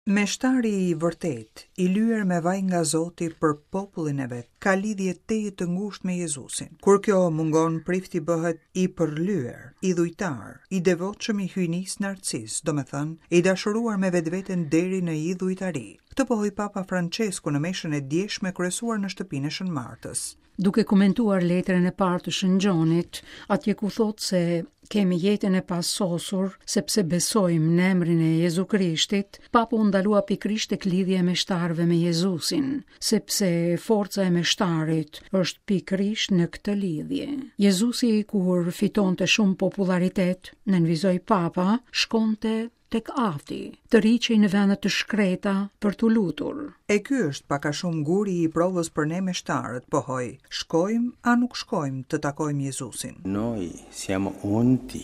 Meshtari i vërtet, i lyer me vaj nga Zoti për popullin e vet, ka lidhje të ngushtë me Jezusin. Kur kjo mungon, prifti bëhet i përlyer, i dhujtar, i devotshëm, i hyjnis narcis, domethënë i dashuruar me vetveten deri në idhujtari. Këtë pohoi Papa Francesku në meshën e djeshme kryesuar në shtëpinë e Shën Martës. Duke komentuar letrën e parë të Shën Gjonit, atje ku thotë se kemi jetën e pasosur sepse besojmë në emrin e Jezu Krishtit, Papa u ndalua pikërisht tek lidhja e meshtarëve me Jezusin, sepse forca e meshtarit është pikërisht në këtë lidhje. Jezusi, kur fitonte shumë popularitet, nënvizoi Papa, shkonte tek afti, të riqej në vendet të shkreta për të lutur. E ky është pak a shumë guri i provës për ne meshtarët, pohoj, shkojmë a nuk shkojmë të takojmë Jezusin. Noi siamo unti.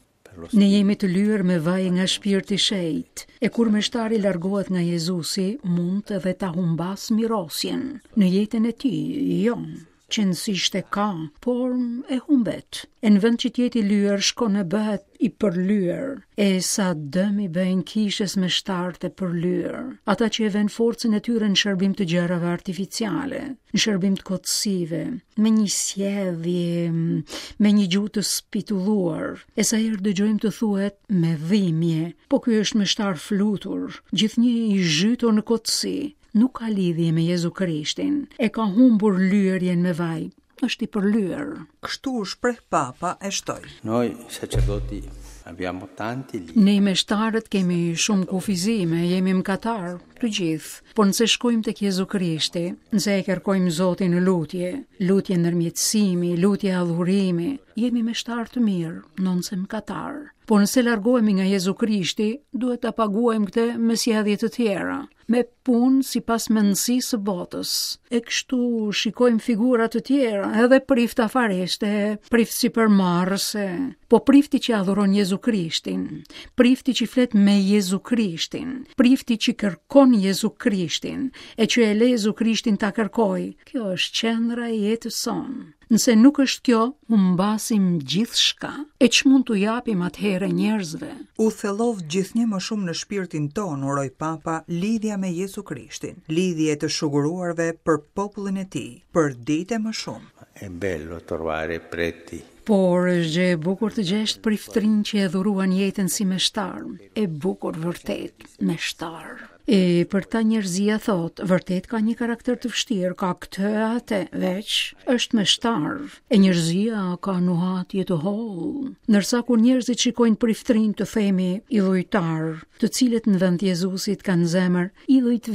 Ne jemi të lyer me vaj nga shpirti i shejt, e kur meshtari largohet nga Jezusi, mund edhe ta humbas mirosjen në jetën e tij, jo. Qëndësisht e ka, por e humbet. E në vend që t'jeti lyer, shkon e bëhet i përlyer. E sa dëm i bëjnë kishës me shtartë e përlyer. Ata që e vënë forcën e tyre në shërbim të gjërave artificiale, në shërbim të kotësive, me një sjellje, me një gjuhë të spitulluar. E sa herë dëgjojmë të thuhet me dhimbje, po ky është meshtar flutur, gjithnjë i zhytur në kotësi. Nuk ka lidhje me Jezu Krishtin, e ka humbur lyerjen me vaj, është i përlyer. Kështu shpreh Papa e shtoi. Noi sacerdoti abbiamo tanti libri. Ne meshtarët kemi shumë kufizime, jemi mkatar, të gjithë, por nëse shkojmë tek Jezu Krishti, nëse e kërkojmë Zotin në lutje ndërmjetësimi, lutje adhurimi, jemi meshtar të mirë, nonse mkatar. Por nëse largohemi nga Jezu Krishti, duhet ta paguajmë këtë me sjellje të tjera, me punë sipas mendësisë së botës. E kështu shikojmë figura të tjera, edhe prift afareste, prift sipërmarrëse, po prifti që adhuron Jezu Krishtin, prifti që flet me Jezu Krishtin, prifti që kërkon Jezu Krishtin, e që e le Jezu Krishtin ta kërkoj, kjo është qendra e jetës sonë. Nëse nuk është kjo, humbasim gjithçka. E ç'mund t'u japim atëherë njerëzve? U thellov gjithnjë më shumë në shpirtin ton, uroi Papa, lidhja me Jezu Krishtin, lidhje të shuguruarve për popullin e tij, për ditë më shumë. È bello trovare preti. Por është gjë e bukur të gjesh priftrin që e dhuruan jetën si meshtar, e bukur vërtet, meshtar. E për ta njerëzia thot, vërtet ka një karakter të vështirë, ka këtë atë, veç është meshtar. E njerëzia ka nuhatje të hollë. Ndërsa kur njerëzit shikojnë priftrin të themi idhujtar, të cilët në vend Jezusit kanë zemër idhuj të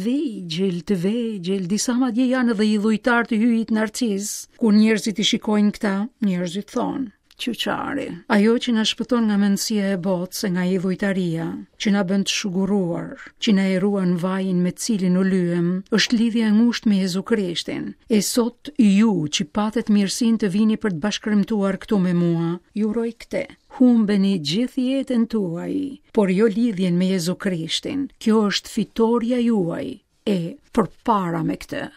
vegjël, disa madje janë edhe idhujtar të hyjit narcis. Kur njerëzit i shikojnë këta, njerëzit thonë, qyqari, ajo që na shpëton nga mendësia e botës e nga idhujtaria, që na bën të shuguruar, që na e ruan vajin me cilin u lyhem, është lidhja e ngushtë me Jezu Krishtin. E sot ju që patet mirësinë të vini për të bashkëremtuar këtu me mua, ju uroj këtë. Humbeni gjithë jetën tuaj, por jo lidhjen me Jezu Krishtin. Kjo është fitoria juaj. E përpara me këtë.